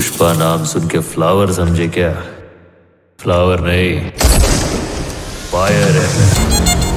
पुष्पा नाम सुन के फ्लावर समझे क्या? फ्लावर नहीं, फायर है।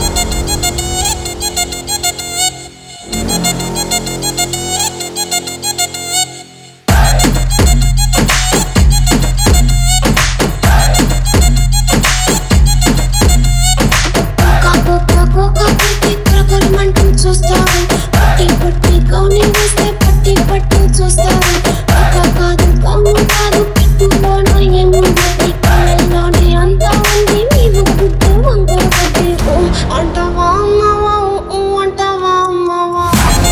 చూస్తావు పట్టి పట్టి కౌని వేస్తే పట్టి పట్టి చూస్తావు కాదు కౌను కాదు పిట్టులోన ఏముంది కళ్ళల్లోనే అంతా ఉంది నీవు గుట్టు వంకర పట్టి అంటావా అమ్మవా అంటావా అమ్మవా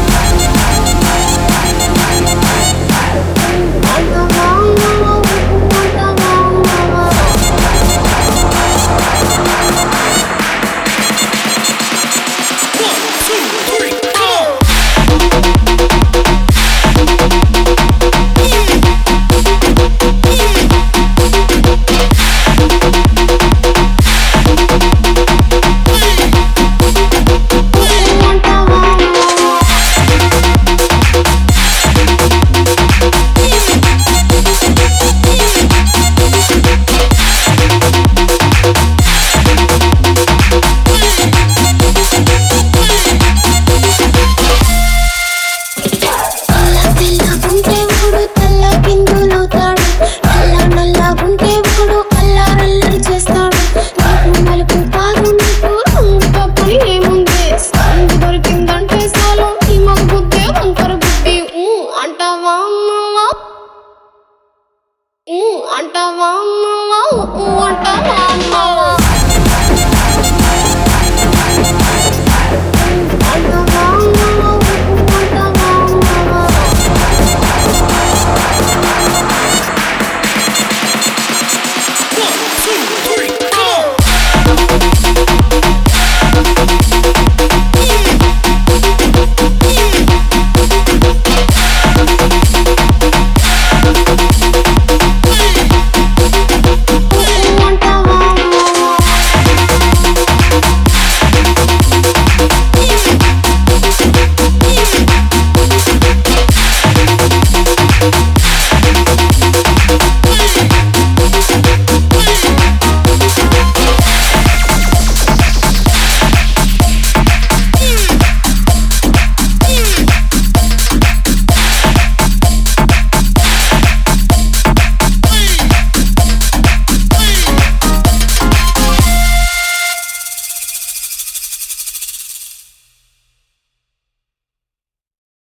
అంటావా అమ్మవా అంటావా అమ్మవా అంటావా అమ్మవా అంటావా అమ్మవా